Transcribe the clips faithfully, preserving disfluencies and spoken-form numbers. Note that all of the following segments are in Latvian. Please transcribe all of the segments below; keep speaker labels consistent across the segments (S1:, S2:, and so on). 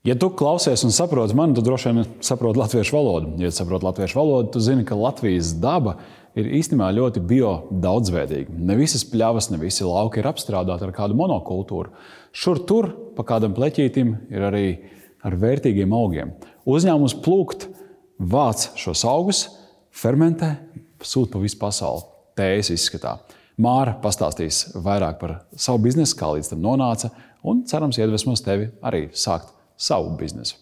S1: Ja tu klausies un saproti mani, tu droši vien saproti latviešu valodu. Ja tu saproti latviešu valodu, tu zini, ka Latvijas daba ir īstenībā ļoti bio daudzveidīga. Ne visas pļavas, ne visi lauki ir apstrādāti ar kādu monokultūru. Šur tur pa kādam pleķītim ir arī ar vērtīgiem augiem. Uzņēmums Plūkt vāc šos augus, fermentē, sūt pa visu pasauli. Tējas izskatā. Māra pastāstīs vairāk par savu biznesu, kā līdz tam nonāca, un cerams iedvesmos tevi arī sākt savu biznesu.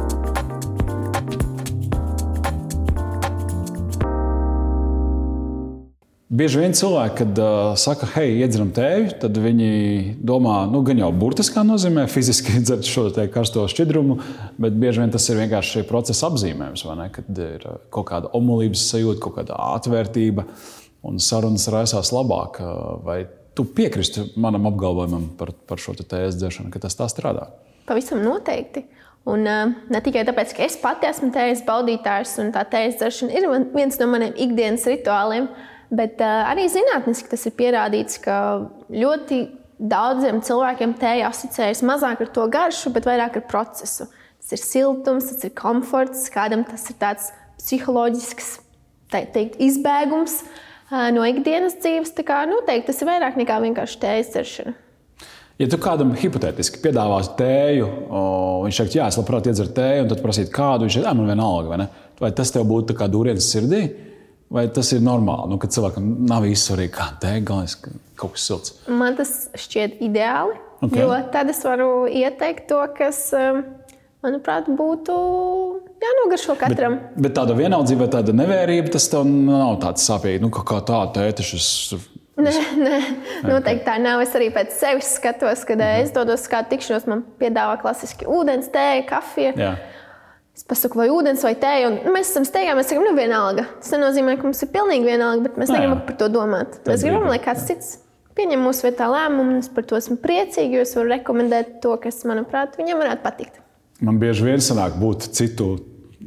S1: Bieži vien cilvēki, kad uh, saka, hei, iedzeram tēju, tad viņi domā, nu, gan jau burtiskā nozīmē, fiziski dzert šo te karsto šķidrumu, bet bieži vien tas ir vienkārši procesa apzīmējums, vai ne? Kad ir kaut kāda omulības sajūta, kaut kāda atvērtība un sarunas raisās labāk. Vai tu piekristi manam apgalvojumam par, par šo te tējas dzeršanu, ka tas tā strādā?
S2: Pavisam noteikti. Un uh, ne tikai tāpēc, ka es pati esmu tējas baudītājs un tā tējas dzeršana ir viens no maniem ikdienas rituāliem, bet uh, arī zinātniski tas ir pierādīts, ka ļoti daudziem cilvēkiem tēja asociējas mazāk ar to garšu, bet vairāk ar procesu. Tas ir siltums, tas ir komforts, kādam tas ir tāds psiholoģisks, tā teikt, izbēgums uh, no ikdienas dzīves. Tā kā noteikti tas ir vairāk nekā vienkārši tējas dzeršana.
S1: Ja tu kādam hipotētiski piedāvāsi tēju, o, viņš saka, jā, es labprāt iedzeru tēju, un tad prasīt kādu, viņš ir, man vienalga, vai ne? Vai tas tev būtu tā kā dūriens sirdī, vai tas ir normāli, nu, kad cilvēkam nav izsvarīgi, kā tēja, galvenais, kaut kas silts?
S2: Man tas šķiet ideāli,
S1: okay.
S2: Jo tad es varu ieteikt to, kas, manuprāt, būtu jānogaršo katram.
S1: Bet, bet tāda vienaldzība vai tāda nevērība, tas tev nav tāds sāpīgi, nu, kā tā tēja, taču es...
S2: Nē, nē, noteikti tā nav. Es arī pēc sevis skatos, kad uh-huh. es dodos uz kādu tikšanos, man piedāvā klasiski ūdens, tēja, kafija.
S1: Jā.
S2: Es pasaku, vai ūdens vai tēja, un mēs esam steigā, mēs sakam, nu vienalga. Tas nenozīmē, ka mums ir pilnīgi vienalga, bet mēs
S1: Nē,
S2: negribam par to domāt.
S1: Tā
S2: mēs gribam, lai kāds cits pieņem mūsu vietā lēmumu, un es par to esmu priecīgi, jo es varu rekomendēt to, kas, manuprāt, viņam varētu patikt.
S1: Man bieži vien sanāk būt citu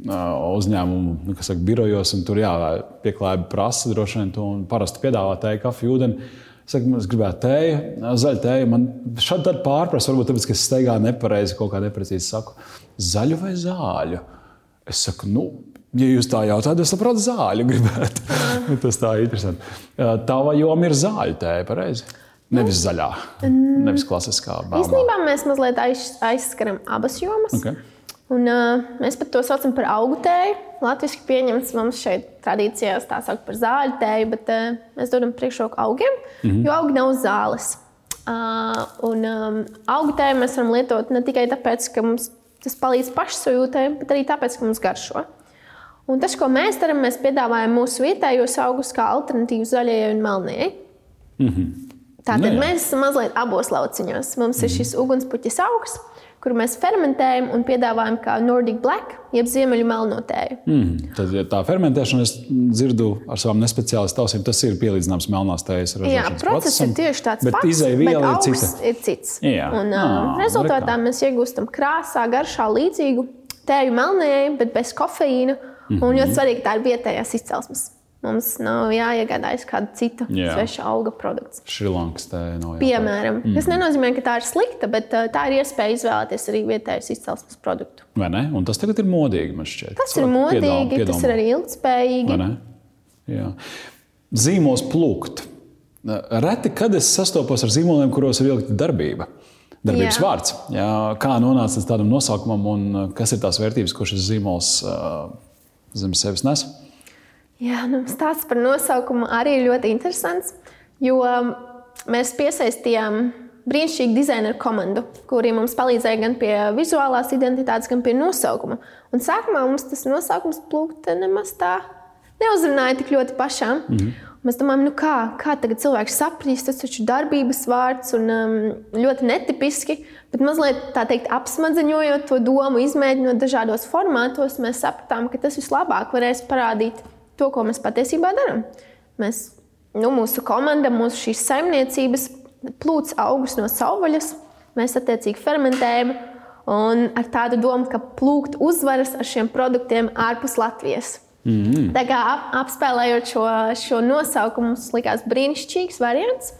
S1: uzņēmumu, kas saka, birojos, un tur jā, pieklājība prasa droši vien to, un parasti piedāvā tēju, kafiju, ūdeni. Es saku, es gribētu tēju, zaļu tēju. Man šādi tad pārprast, varbūt tāpēc, ka es steigā nepareizi, kaut kā neprecīzi saku, zaļu vai zāļu? Es saku, nu, ja jūs tā jautājat, es labprāt zāļu gribētu. Tas tā ir interesanti. Tava joma ir zāļu tēja, pareizi? Nevis zaļā, nevis klasiskā bāmā.
S2: Īstenībā mēs mazliet aiz, aizskaram abas jomas.
S1: Okay.
S2: Un, uh, mēs pat to saucam par augu tēju. Latviski pieņemts mums šeit tradīcijās tā saukt par zāļu tēju, bet uh, mēs dodam priekšroku augiem, mm-hmm. jo augi nav zāles. Uh, un um, augu tēju mēs varam lietot ne tikai tāpēc, ka mums tas palīdz pašsajūtai, bet arī tāpēc, ka mums garšo. Un tas, ko mēs darām, mēs piedāvājam mūsu vietējos augus kā alternatīvu zaļajai un melnējai.
S1: Mm-hmm.
S2: Tātad
S1: Nē.
S2: mēs esam mazliet abos lauciņos. Mums mm-hmm. ir šis ugunspuķis augs, kuru mēs fermentējam un piedāvājam kā Nordic Black, jeb ziemeļu melno tēju.
S1: Mm. Tad tā fermentēšana, es dzirdu ar savām nespeciālistu ausīm, tas ir pielīdzināms melnās tējas ražošanas
S2: Jā, process ir tieši tāds
S1: bet
S2: pats, bet augs
S1: cita.
S2: ir cits.
S1: Jā.
S2: Un
S1: à,
S2: rezultātā rekā. Mēs iegūstam krāsā, garšā līdzīgu tēju melnējai, bet bez kofeīna. Mm-hmm. Un ļoti svarīgi, tā ir vietējās izcelsmes. Mums nav jāiegādājas kāda cita Jā. Sveša auga produkts.
S1: Šrilankas tēja nav jāpārāk.
S2: Piemēram. Mm. Tas nenozīmē, ka tā ir slikta, bet tā ir iespēja izvēlēties arī vietējas izcelsmes produktu.
S1: Vai ne? Un tas tagad ir modīgi, man šķiet.
S2: Tas ir modīgi, piedāvā, piedāvā. Tas ir arī ilgtspējīgi.
S1: Vai ne? Jā. Zīmols Plūkt. Reti, kad es sastopos ar zīmoliem, kuros ir vilkta darbība. Darbības Jā. Vārds. Jā. Kā nonāca līdz tādam nosaukumam un kas ir tās vērtības, ko šis zīmols uh, zem sevis nes?
S2: Jā, nu, stāsts par nosaukumu arī ir ļoti interesants, jo mēs piesaistījām brīnišķīgu dizaineru komandu, kuri mums palīdzēja gan pie vizuālās identitātes, gan pie nosaukuma. Un sākumā mums tas nosaukums Plūkt nemaz tā neuzrunāja tik ļoti pašām. Mm-hmm. Mēs domājam, nu kā, kā tagad cilvēks sapratīs, tas taču darbības vārds un um, ļoti netipiski, bet mazliet tā teikt apsmadzeņojot to domu, izmēģinot dažādos formātos, mēs sapratām, ka tas vislabāk varēs parādīt to, ko mēs patiesībā darām. Mēs, nu, mūsu komanda, mūsu šīs saimniecības plūc augus no savvaļas, mēs attiecīgi fermentējam un ar tādu domu, ka Plūkt uzvaras ar šiem produktiem ārpus Latvijas.
S1: Mm-hmm. Tā
S2: kā ap, apspēlējot šo, šo nosaukumu, mums likās brīnišķīgs variants.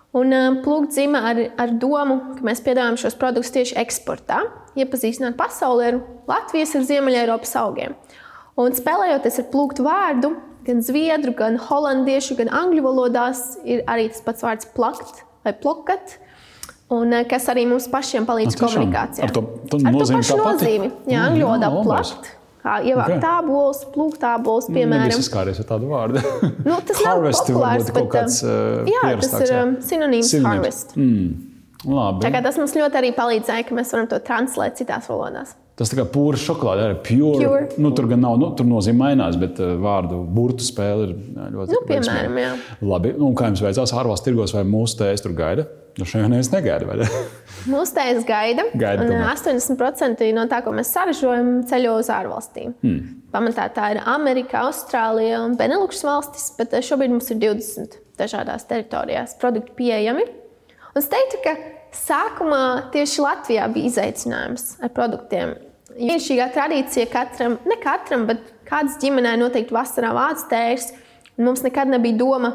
S2: Un Plūkt dzima ar, ar domu, ka mēs piedāvājam šos produktus tieši eksportā, iepazīstināt pasauli ar Latvijas ar Ziemeļeiropas augiem. Un spēlējoties ar Plūkt vārdu, gan zviedru, gan holandiešu, gan angļu valodās ir arī tas pats vārds plakt vai plokat, un kas arī mums pašiem palīdz
S1: Tiešām,
S2: komunikācijā.
S1: Ar to, to
S2: ar to
S1: nozīmi
S2: pašu nozīmi. Jā, angļu valodā
S1: jā,
S2: plakt. Kā ievākt okay. tābols, plūkt tābols, piemēram.
S1: Nebija saskāries ar tādu vārdu.
S2: Nu, tas nav populārs, bet
S1: kāds, uh,
S2: jā, tas ir um, sinonīms harvest.
S1: Mm. Labi.
S2: Tā kā tas mums ļoti arī palīdzēja, ka mēs varam to translēt citās valodās.
S1: Tas tā kā pūra šokolāde, arī pure.
S2: Pure.
S1: Nu, tur gan nav, nu, tur nozīme mainās, bet vārdu burtu spēle ir ļoti
S2: nu, piemēram, jā.
S1: Labi, nu, kā jums veicās ārvalstu tirgos, vai mūsu tējas tur gaida? Nu, šajā neviens negaida, vai ne?
S2: Mūsu tējas gaida,
S1: gaida
S2: un astoņdesmit procenti no tā, ko mēs saražojam, ceļo uz ārvalstīm. Hmm. Pamatā tā ir Amerika, Austrālija un Beneluks valstis, bet šobrīd mums ir divdesmit dažādās teritorijās produkti pieejami. Un es teiktu, ka sākumā tieši Latvijā bija izaicinājums ar produktiem. Vienīgā tradīcija katram, ne katram, bet kādas ģimenē noteikti vasarā vāc tējas. Mums nekad nebija doma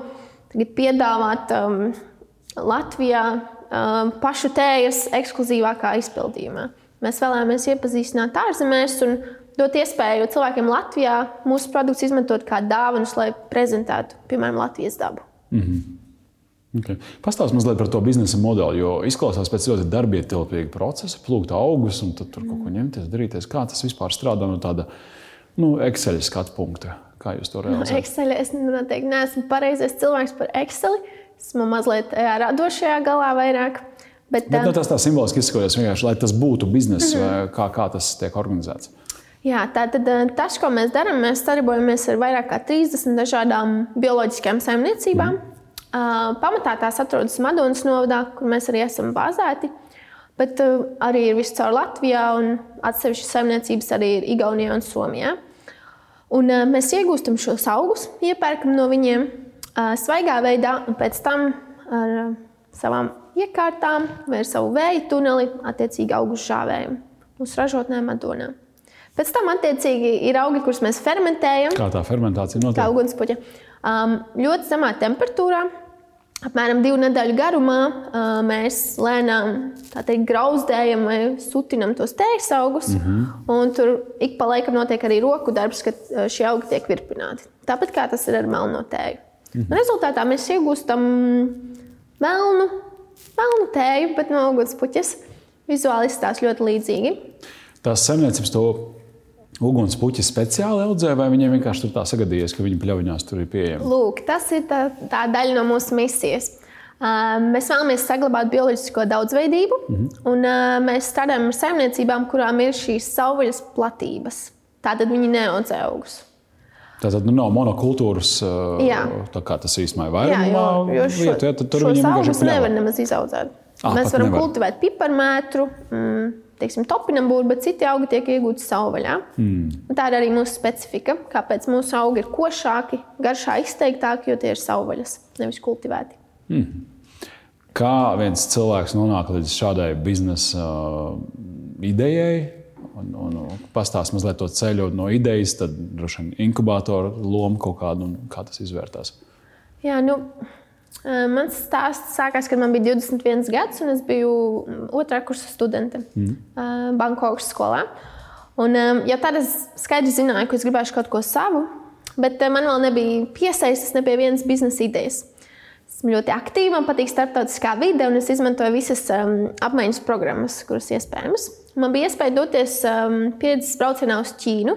S2: piedāvāt um, Latvijā um, pašu tējas ekskluzīvākā izpildījumā. Mēs vēlējāmies iepazīstināt ārzemēs un dot iespēju cilvēkiem Latvijā mūsu produktus izmantot kā dāvanas, lai prezentētu, piemēram, Latvijas dabu.
S1: Mm-hmm. Okay. Pastāst mazliet par to biznesa modeli, jo izklausās pēc ļoti darbietilpīga procesa, plūkt augus un tad tur kaut ko ņemties, darīties. Kā tas vispār strādā no tāda nu, Excel skatu punkta? Kā jūs to realizējat?
S2: No Excel es noteikti neesmu pareizais cilvēks par Excel. Esmu mazliet radošajā galā vairāk. Bet,
S1: bet nu, tas tā simboliski izskatās vienkārši, lai tas būtu bizness, mm-hmm. kā, kā tas tiek organizēts.
S2: Jā, tātad tas, ko mēs darām, mēs sadarbojamies ar vairāk kā trīsdesmit dažādām bioloģiskajām saimniecībām. Mm. Uh, pamatā tās atrodas Madonas novadā, kur mēs arī esam bāzēti, bet uh, arī ir viscaur Latvijā un atsevišķas saimniecības arī ir Igaunijā un Somijā. Un, uh, mēs iegūstam šos augus, iepērkam no viņiem uh, svaigā veidā un pēc tam ar uh, savām iekārtām vai ar savu vēju tuneli attiecīgi augus žāvējam uz ražotnēm Madonā. Pēc tam attiecīgi ir augi, kurus mēs fermentējam.
S1: Kā tā fermentācija notiek?
S2: Kā ugunspuķa. Um, ļoti zemā temperatūrā. Apmēram divu nedēļu garumā mēs lēnām tā teikt, grauzdējam vai sutinam tos tējas augus. Mm-hmm. Un tur ik pa laikam notiek arī roku darbs, kad šie augi tiek virpināti. Tāpat kā tas ir ar melno tēju. Mm-hmm. Rezultātā mēs iegūstam melnu, melnu tēju, bet no ugunspuķes. Vizuāli izskatās ļoti līdzīgi.
S1: Tās saimniecības to ugunspuķi speciāli audzē, vai viņiem vienkārši tur tā sagadījies, ka viņu pļaviņās tur ir pieejami?
S2: Lūk, tas ir tā, tā daļa no mūsu misijas. Uh, mēs vēlamies saglabāt bioloģisko daudzveidību, mm-hmm. un uh, mēs strādājam ar saimniecībām, kurām ir šīs savvaļas platības. Tātad viņi neaudzē augus.
S1: Tātad nu, nav monokultūras, uh, tā kā tas īstenībā ir vairumā.
S2: Jā, jo, jo šo,
S1: vietu, ja, tad tur
S2: šos augus nevar nemaz izaudzēt.
S1: Ah,
S2: mēs varam
S1: nevar.
S2: kultivēt piparmētru, mm, teiksim, topinambūru, bet citi augi tiek iegūti savvaļā. Mm. Tā ir arī mūsu specifika, kāpēc mūsu augi ir košāki, garšā izteiktāki, jo tie ir savvaļas, nevis kultivēti.
S1: Mm. Kā viens cilvēks nonāk līdz šādai biznesa uh, idejai un, un, un pastāst mazliet to ceļu no idejas, tad droši vien inkubātora loma kaut kādu un kā tas izvērtās?
S2: Jā, nu... Mans stāsts sākās, kad man bija divdesmit viens gads, un es biju otrā kursa studente mm. Bankokas skolā. Un, jau tad es skaidri zināju, ka es gribēšu kaut ko savu, bet man vēl nebija piesaistes ne pie vienas biznesa idejas. Esmu ļoti aktīva, man patīk starptautiskā vide, un es izmantoju visas um, apmaiņas programmas, kuras iespējamas. Man bija iespēja doties um, pieredzes braucienā uz Ķīnu.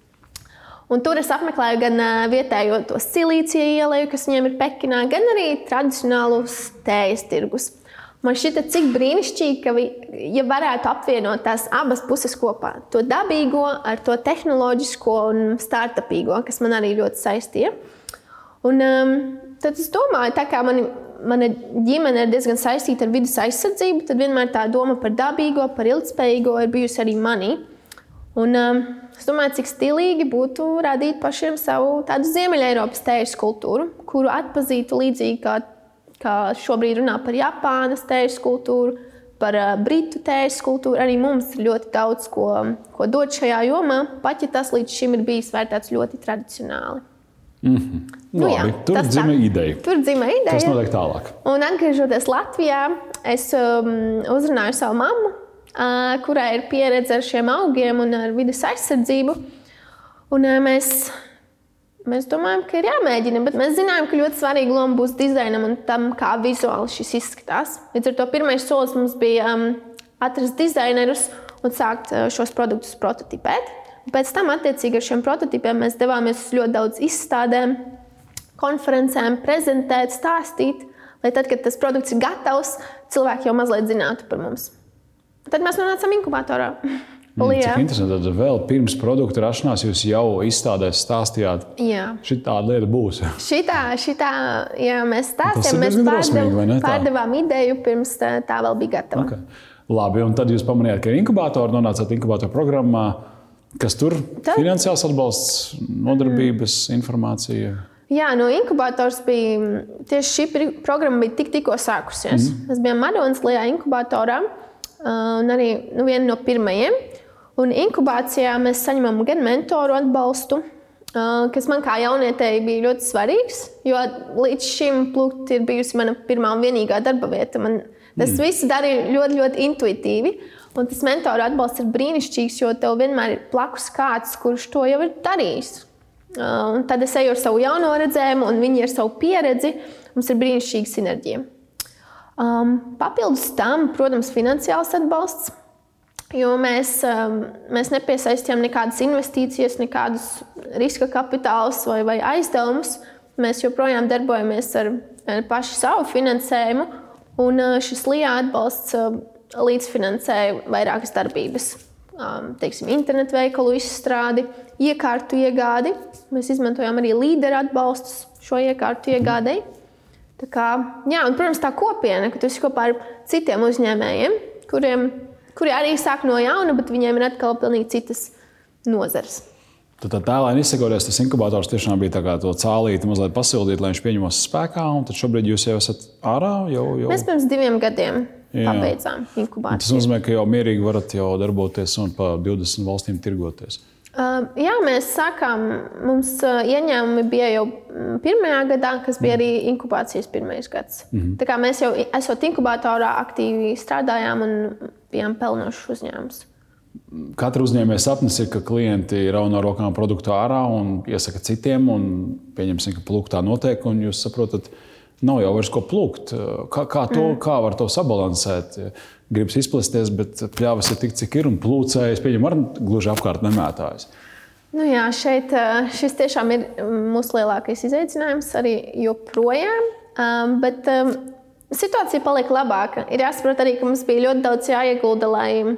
S2: Un tur es apmeklēju gan vietējo to silīcija ieleju, kas viņiem ir Pekinā, gan arī tradicionālus tējas tirgus. Man šķita, cik brīnišķīgi, ka vi, ja varētu apvienot tās abas puses kopā. To dabīgo ar to tehnoloģisko un startupīgo, kas man arī ļoti saistīja. Un um, tad es domāju, tā kā mani, mana ģimene ir diezgan saistīta ar vidas aizsardzību, tad vienmēr tā doma par dabīgo, par ilgtspējīgo ir bijusi arī manī. Un, um, es domāju, cik stilīgi būtu radīt pašiem savu tādu Ziemeļeiropas tējas kultūru, kuru atpazītu līdzīgi kā, kā šobrīd runā par Japānas tējas kultūru, par uh, Britu tējas kultūru. Arī mums ir ļoti daudz ko, ko dot šajā jomā, pat ja tas līdz šim ir bijis vērtēts ļoti tradicionāli.
S1: Mm-hmm.
S2: Nu,
S1: Labi,
S2: jā,
S1: tur
S2: tas
S1: dzima
S2: tā.
S1: ideja.
S2: Tur dzima ideja.
S1: Kas notiek tālāk?
S2: Un atgriežoties Latvijā, es um, uzrunāju savu mammu, uh, kurai ir pieredze ar šiem augiem un ar vides aizsardzību. Un, uh, mēs, mēs domājam, ka ir jāmēģina, bet mēs zinājām, ka ļoti svarīga loma būs dizainam un tam, kā vizuāli šis izskatās. Līdz ar to pirmais solis mums bija um, atrast dizainerus un sākt uh, šos produktus prototipēt. Un pēc tam, attiecīgi ar šiem prototipiem, mēs devāmies uz ļoti daudz izstādēm, konferencēm, prezentēt, stāstīt, lai tad, kad tas produkts ir gatavs, cilvēki jau mazliet zinātu par mums. Tad mēs nonācām inkubatorā.
S1: Mm, cik interesanti, tad vēl pirms produkta rašanās jūs jau izstādēs stāstījāt, šī tāda lieta būs.
S2: Šitā, šitā, jā, mēs stāstījām, mēs pārdev, pārdevām ideju, pirms tā, tā vēl bija gatava.
S1: Okay. Labi, un tad jūs pamanījāt, ka ir inkubatori, nonācāt inkubatoru programmā. Kas tur? Tad... Finansiāls atbalsts, nodarbības, mm. informācija?
S2: Jā, no inkubators bija, tieši šī programma bija tik, tikko sākusies. Mm. Mēs bijām Madonas Lijā inkubatorā, un arī nu, viena no pirmajiem. Un inkubācijā mēs saņemam gan mentoru atbalstu, kas man kā jaunietēji bija ļoti svarīgs, jo līdz šim Plukt ir bijusi mana pirmā un vienīgā darba vieta. Man tas mm. viss darīja ļoti, ļoti intuitīvi. Un tas mentoru atbalsts ir brīnišķīgs, jo tev vienmēr ir blakus kāds, kurš to jau ir darījis. Uh, un tad es eju ar savu jauno redzējumu, un viņi ar savu pieredzi. Mums ir brīnišķīga sinerģija. Um, papildus tam, protams, finansiāls atbalsts, jo mēs, um, mēs nepiesaistījām nekādas investīcijas, nekādus riska kapitālus vai, vai aizdevumus. Mēs joprojām darbojamies ar, ar pašu savu finansējumu, un uh, šis Lijā atbalsts uh, līdzfinansēja vairākas darbības. Um, teiksim, internetu veikalu izstrādi, iekārtu iegādi. Mēs izmantojām arī līderu atbalstus šo iekārtu iegādei. Tā kā, jā, un, protams, tā kopiena, ka tu esi kopā ar citiem uzņēmējiem, kuriem, kuri arī sāk no jauna, bet viņiem ir atkal pilnīgi citas nozares.
S1: Tad tā tēlēni izsakoties, tas inkubators tiešām bija tā kā to cālīti mazliet pasildīt, lai viņš pieņemos spēkā, un tad šobrīd jūs jau esat ārā? Jau, jau...
S2: Mēs pirms diviem gadiem pabeidzām inkubāciju.
S1: Tas nozīmē, ka jau mierīgi varat jau darboties un pa divdesmit valstīm tirgoties.
S2: Uh, jā, mēs sākām, mums uh, ieņēmumi bija jau pirmajā gadā, kas bija arī inkubācijas pirmais gads. Mm-hmm. Tā kā mēs jau esot inkubatorā aktīvi strādājām un bijām pelnošs uzņēmums.
S1: Katra uzņēmēja sapnis ir, ka klienti rauno rokām produktu ārā un iesaka citiem, un pieņemsim, ka Pluktā notiek, un jūs saprotat, nav jau vairs ko plukt. Kā, kā, to, mm. kā var to sabalansēt? Gribas izplesties, bet pļāvas ir tik, cik ir, un plūcējas, pieņem, ar gluži apkārt nemētājas.
S2: Nu jā, šeit šis tiešām ir mūsu lielākais izaicinājums arī joprojām, um, bet um, situācija paliek labāka. Ir jāsaprot arī, ka mums bija ļoti daudz jāiegulda, lai uh,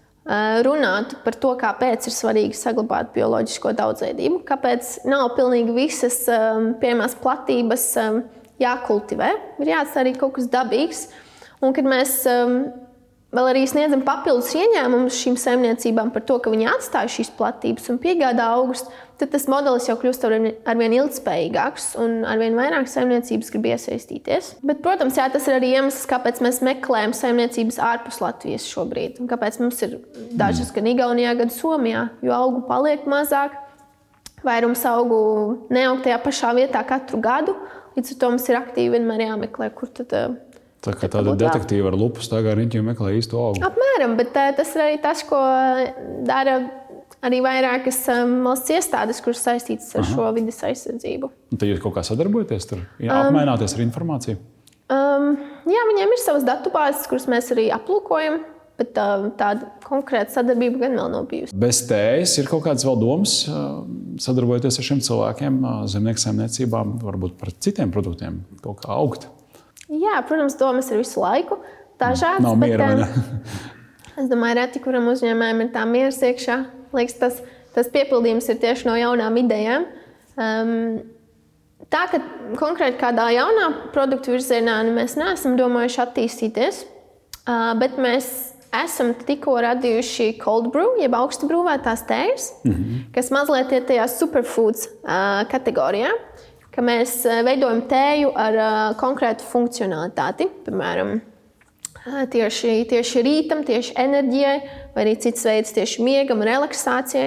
S2: runātu par to, kāpēc ir svarīgi saglabāt bioloģisko daudzveidību, kāpēc nav pilnīgi visas um, pieejamās platības um, jākultivē, ir jāatstāj arī kaut kas dabīgs. Un, kad mēs um, vēl arī sniedzam papildus ieņēmumus šīm saimniecībām par to, ka viņi atstāja šīs platības un piegādā augus, tad tas modelis jau kļūst arvien ilgspējīgāks un arvien vairāk saimniecības grib iesaistīties. Bet, protams, jā, tas ir arī iemesls, kāpēc mēs meklējam saimniecības ārpus Latvijas šobrīd. Un kāpēc mums ir dažas gan Igaunijā, gan Somijā, jo augu paliek mazāk, vairums augu neaug tajā pašā vietā katru gadu. Līdz ar to mums ir aktīvi vienmēr jāmeklē, kur tad...
S1: Tā kā tāda detektīva ar lupu staigā riņķi un meklē īstu augu.
S2: Apmēram, bet tas ir arī tas, ko dara arī vairākas valsts iestādes, kuras saistītas ar Aha. šo vides aizsardzību.
S1: Un tad jūs kaut kā sadarbojaties tur? Jā, apmaināties ar informāciju?
S2: Um, jā, viņiem ir savas datubāzes, kuras mēs arī aplūkojam. Bet tā, tāda konkrēta sadarbība gan vēl nav bijusi.
S1: Bez tējas ir kaut kādas vēl domas sadarbojoties ar šiem cilvēkiem, zemnieku saimniecībām, varbūt par citiem produktiem, kaut kā augt?
S2: Jā, protams, domas ir visu laiku dažādas.
S1: Nav miera, vai ne?
S2: Es domāju, reti, kuram uzņēmējiem ir tā mieras iekšā. Liekas, tas, tas piepildījums ir tieši no jaunām idejām. Um, tā, ka konkrēti kādā jaunā produktu virzienā mēs neesam domājuši attīstīties, uh, bet mēs esam tikko radījuši cold brew, jeb augstu brūvētās tējas, mm-hmm. kas mazliet ir tajā superfoods uh, kategorijā, ka mēs veidojam tēju ar uh, konkrētu funkcionalitāti, piemēram, uh, tieši, tieši rītam, tieši enerģijai, vai arī cits veids tieši miegam, relaksācijai.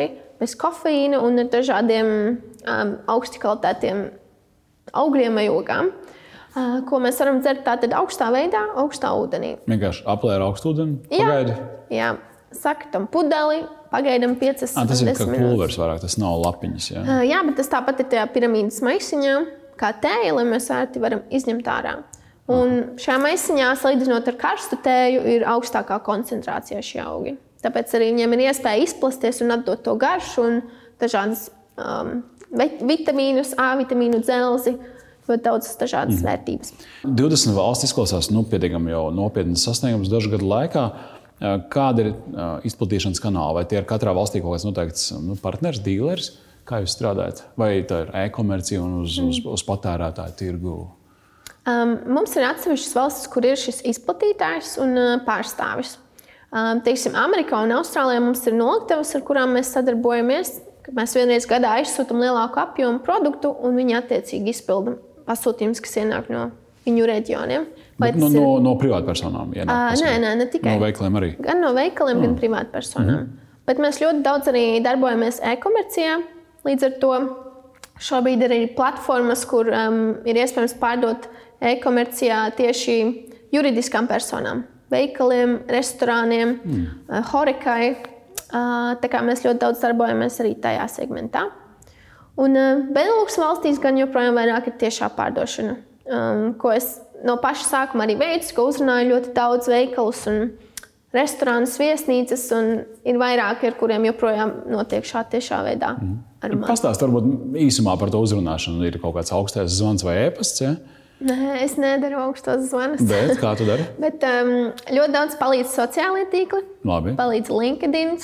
S2: bez kofeīna un ar dažādiem um, augsti kvalitātiem augļiem vai ogām, uh, ko mēs varam dzert tātad augstā veidā, augstā ūdenī.
S1: Vienkārši aplēra augstu ūdeni, pagaidi?
S2: Jā, jā. Saka tam pudeli, pagaidam piecas
S1: ah, tas ir kā
S2: minūtes.
S1: pulveris vairāk, tas nav lapiņas, jā?
S2: Uh, jā, bet tas tāpat ir tajā piramīdas maisiņā, kā tēja, lai mēs ērti varam izņemt ārā. Un šajā maisiņā, salīdzinot ar karstu tēju, ir augstākā koncentrācijā šie augi. Tāpēc arī viņiem ir iespēja izplasties un atdot to garšu un dažādas um, vitamīnus, A vitamīnu, dzelzi, ļoti daudzas dažādas mm. vērtības.
S1: divdesmit valsts izklausās nu, pietiekami jau nopietnas sasniegums dažu gadu laikā. Kāda ir izplatīšanas kanāla? Vai tie ir katrā valstī kaut kāds noteikts nu, partners, dīleris? Kā jūs strādājat? Vai tā ir e-komercija un uz, mm. uz, uz patērētāju tirgu?
S2: Um, mums ir atsevišķas valstis, kur ir šis izplatītājs un uh, pārstāvis. Um, teiksim, Amerikā un Austrālijā mums ir noliktavas, ar kurām mēs sadarbojamies. Mēs vienreiz gadā aizsūtam lielāku apjomu produktu, un viņi attiecīgi izpilda pasūtījumus, kas ienāk no viņu reģioniem.
S1: Bet, no, no, no privātpersonām?
S2: Uh, nē, nē, ne tikai.
S1: No veikaliem arī?
S2: Gan no veikaliem, mm. gan privātpersonām. Mm. Bet mēs ļoti daudz arī darbojamies e-komercijā. Līdz ar to šobrīd ir arī platformas, kur um, ir iespējams pārdot e-komercijā tieši juridiskām personām. Veikaliem, restorāniem, mm. horekai. Tā kā mēs ļoti daudz darbojamies arī tajā segmentā. Un Beneluks valstīs gan joprojām vairāk ir tiešā pārdošana, ko es no paša sākuma arī veicu, ko uzrunāju ļoti daudz veikalus un restorānus, viesnīcas, un ir vairāki, ar kuriem joprojām notiek šā tiešā veidā. Mm.
S1: Pastāst varbūt īsumā par to uzrunāšanu. Ir kaut kāds augstais zvans vai e-pasts, ja?
S2: Nē, es nedaru augstos zvanus.
S1: Bet kā tu dari?
S2: Bet um, ļoti daudz palīdz sociālie tīkli.
S1: Labi.
S2: Palīdz LinkedIn.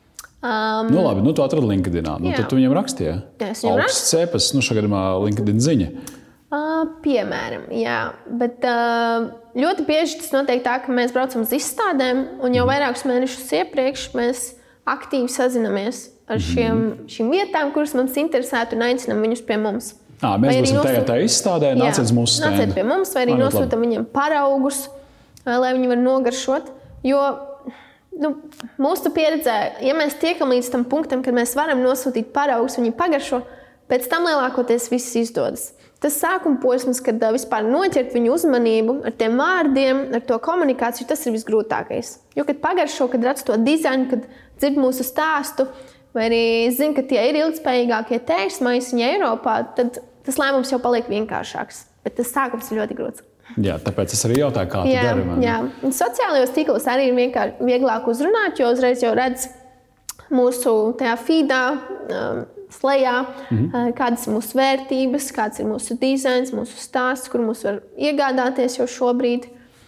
S2: Um,
S1: nu labi, nu tu atradi LinkedInā. Nu, tad tu viņam rakstīji.
S2: Jā, es viņam
S1: augsts e-pasts, nu šagadījumā LinkedIn ziņa.
S2: Uh, piemēram, jā. Bet uh, ļoti bieži tas notiek tā, ka mēs braucam uz izstādēm, un jau vairākus mēnešus iepriekš mēs aktīvi sazinamies ar šiem, šīm vietām, kuras mums interesētu, un aicinām viņus pie mums.
S1: À, mēs būsim nosūt... tajā tā izstādē, nāciet uz mūsu stēnu.
S2: Nāciet pie mums, vai arī nosūtam viņiem paraugus, lai viņi var nogaršot. Jo nu, mūsu pieredzē, ja mēs tiekam līdz tam punktam, kad mēs varam nosūtīt paraugus, viņi pagaršo, pēc tam lielākoties viss izdodas. Tas sākuma posms, kad vispār noķert viņu uzmanību ar tiem vārdiem, ar to komunikāciju, tas ir visgrūtākais. Jo, kad pagaršo, kad redz to dizainu, kad dzird mūsu stāstu, vai arī zina, ka tie ir ilgspējīgākie tējas maisiņi Eiropā, tad tas lēmums jau paliek vienkāršāks. Bet tas sākums ir ļoti grūts.
S1: Jā, tāpēc es arī jautāju, kā tu
S2: jā,
S1: dari. Man.
S2: Jā, un sociālajos tīklos arī ir vienkārši vieglāk uzrunāt, jo uzreiz jau redz mūsu tajā feedā, um, slejā, mm-hmm. kādas ir mūsu vērtības, kāds ir mūsu dizains, mūsu stāsts, kur mūs var iegādāties jau šobrīd.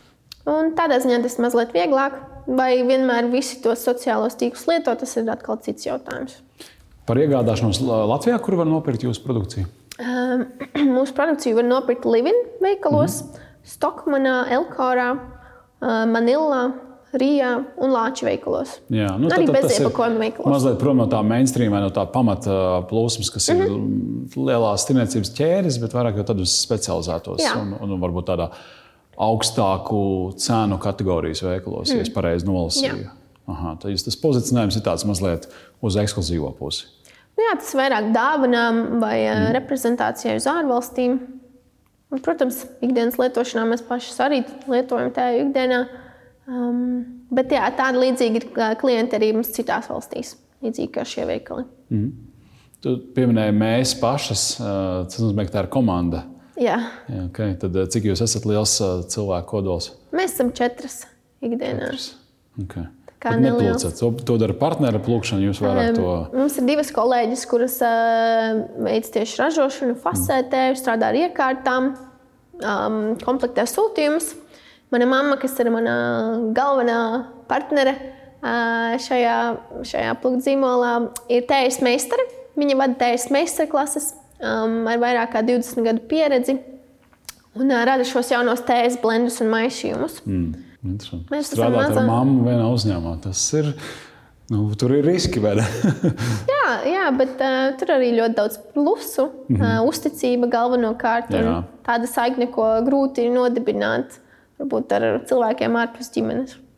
S2: Un tādā ziņā tas mazliet vieglāk. Vai vienmēr visi tos sociālos tīklus lieto, tas ir atkal cits jautājums.
S1: Par iegādāšanos Latvijā, kur var nopirkt jūsu produkciju?
S2: Um, mūsu produkciju var nopirkt Livin veikalos, mm-hmm. Stokmanā, Elkorā, Manilā, Rijā un Lāču veikalos.
S1: Jā, nu,
S2: arī
S1: tad, tad
S2: beziepakojuma veikalos.
S1: Mazliet prom no tā mainstreamā, no tā pamata plūsmas, kas mm-hmm. ir lielās tirniecības ķēdes, bet vairāk jau tad uz specializētos un, un varbūt tādā augstāku cenu kategorijas veikalos, mm. ja es pareizi nolasīju. Aha, tad tas pozicionējums ir tāds mazliet uz ekskluzīvo pusi.
S2: Nu jā, tas vairāk dāvanām vai mm. reprezentācijai uz ārvalstīm. Un, protams, ikdienas lietošanā mēs paši arī lietojam tēju ikdienā. Um, bet jā, tāda līdzīga ir klienti arī mums citās valstīs, līdzīgi kā šie veikali.
S1: Mm. Tu pieminēji mēs pašas, tas nozīmē, ka tā ir komanda.
S2: Jā.
S1: Jā, okay. Tad cik jūs esat liels cilvēku kodols?
S2: Mēs esam četras ikdienā.
S1: Četras. Okay.
S2: Kā neliels.
S1: To, to dara partnera plūkšana, jūs vairāk to...
S2: Mums ir divas kolēģis, kuras uh, veic tieši ražošanu, fasētēju, strādā ar iekārtām, um, komplektē sūtījumus. Mana mamma, kas ir mana galvenā partnere uh, šajā, šajā plūkdzīmolā, ir tējas meistare. Viņa vada tējas meistarklases um, ar vairāk kā divdesmit gadu pieredzi un uh, rada šos jaunos tējas blendus un maisījumus.
S1: Mm. Strādāt ar mammu vienā uzņēmumā, tas ir, nu, tur ir riski, vai ne?
S2: jā, jā, bet uh, tur arī ļoti daudz plusu, mm-hmm. uh, uzticība galvenokārt, un tāda saikne, ko grūti nodibināt, varbūt ar cilvēkiem ārpus ģimenes.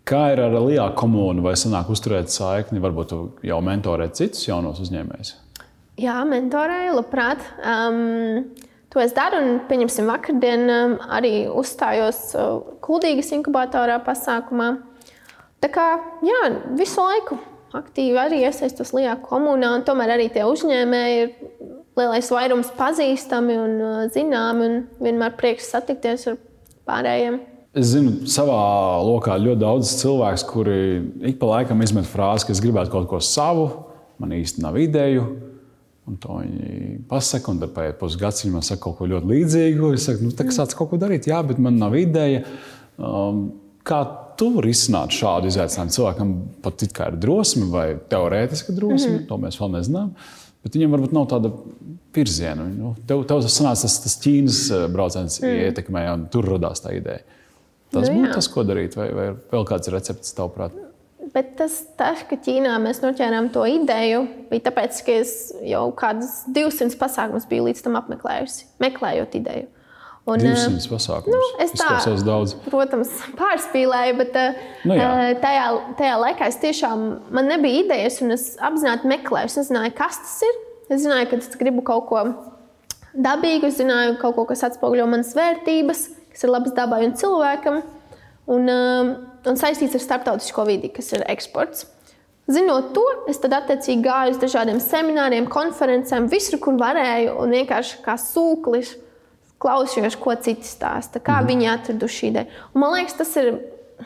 S1: Kā ir ar lielā komunu, vai sanāk uzturēt saikni, varbūt tu jau mentorēt citus jaunos uzņēmējus?
S2: Jā, mentorēju, labprāt. Um, to es daru, un, pieņemsim, vakardien um, arī uzstājos uh, Kuldīgas inkubatorā pasākumā. Tā kā, jā, visu laiku aktīvi arī iesaistos lielā komunā, un tomēr arī tie uzņēmēji ir lielais vairums pazīstami un uh, zināmi, un vienmēr prieks satikties ar pārējiem.
S1: Es zinu, savā lokā ļoti daudz cilvēku, kuri ik pa laikam izmet frāzi, ka es gribētu kaut ko savu, man īsti nav ideju, un to viņi pasaka, un tad paiet pusgads, viņi man saka kaut ko ļoti līdzīgu. Es saku, nu, tā kā sāc kaut ko darīt, jā, bet man nav ideja. Um, kā tu risināt šādu izaicinājumu? Cilvēkam pat it kā ir drosme vai teorētiska drosme, mm-hmm. to mēs vēl nezinām. Bet viņam varbūt nav tāda virziena. Nu, tev, tev sanāca tas, tas Ķīnas brauciens mm. ietekmē, un tur radās tā ideja. Tas nu, būtu tas, ko darīt, vai, vai vēl kāds recepts tavuprāt?
S2: Bet tas, tas, ka Ķīnā mēs noķērām to ideju, bija tāpēc, ka es jau kādus divsimt pasākumus biju līdz tam apmeklējusi, meklējot ideju. Un,
S1: divsimt pasākumus.
S2: Nu, es tā,
S1: daudz.
S2: Protams, pārspīlēju, bet
S1: nu,
S2: tajā, tajā laikā es tiešām, man nebija idejas, un es apzināti meklēju. Es nezināju, kas tas ir. Es zināju, ka es gribu kaut ko dabīgu, es zināju kaut ko, kas atspoguļo manas vērtības, kas ir labas dabai un cilvēkam, un, un saistīts ar starptautisko vidi, kas ir eksports. Zinot to, es tad attiecīgi gāju uz dažādiem semināriem, konferencēm, visur, kur varēju, un vienkārši kā sūklis klausījos, ko citi stāsta, kā mm. viņi atraduši ideju. Un man liekas, tas ir,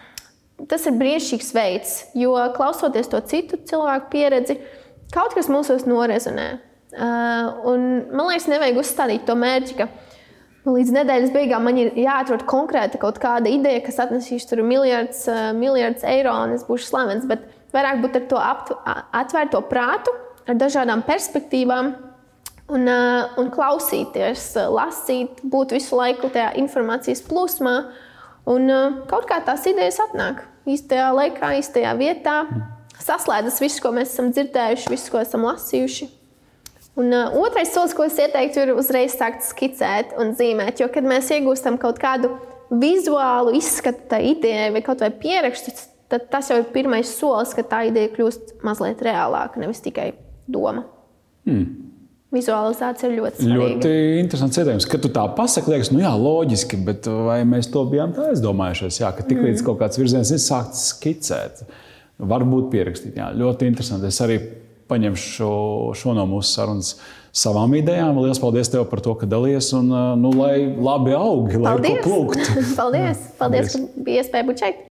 S2: tas ir brīnišķīgs veids, jo klausoties to citu cilvēku pieredzi, kaut kas mūsos norezonē. Uh, un man liekas, nevajag uzstādīt to mērķi, ka līdz nedēļas beigām man ir jāatrod konkrēta kaut kāda ideja, kas atnesīs tur miljardus, uh, miljardus eiro, un es būšu slavens, bet vairāk būt ar to apt, atvērto prātu, ar dažādām perspektīvām, Un, uh, un klausīties, lasīt, būt visu laiku tajā informācijas plūsmā. Un uh, kaut kā tās idejas atnāk īstajā laikā, īstajā vietā. Saslēdzas viss, ko mēs esam dzirdējuši, viss, ko esam lasījuši. Un uh, otrais solis, ko es ieteiktu, ir uzreiz sākt skicēt un zīmēt. Jo, kad mēs iegūstam kaut kādu vizuālu izskatu tai idejai vai kaut vai pierakstu, tad tas jau ir pirmais solis, ka tā ideja kļūst mazliet reālāka, nevis tikai doma.
S1: Hmm.
S2: Vizualizācija ir ļoti svarīga.
S1: Ļoti interesants ieteikums. Kad tu tā pasaki, liekas, nu jā, loģiski, bet vai mēs to bijām tā aizdomājušies? Jā, ka tik līdz mm. kaut kāds virziens ir sākts skicēt. Varbūt pierakstīt. Jā, ļoti interesanti. Es arī paņemšu šo, šo no mūsu sarunas savām idejām. Lielas paldies tev par to, ka dalies. Un, nu, lai labi augi, lai
S2: paldies.
S1: Ko plūkt.
S2: paldies. Paldies, paldies, ka bija iespēja būt šeit.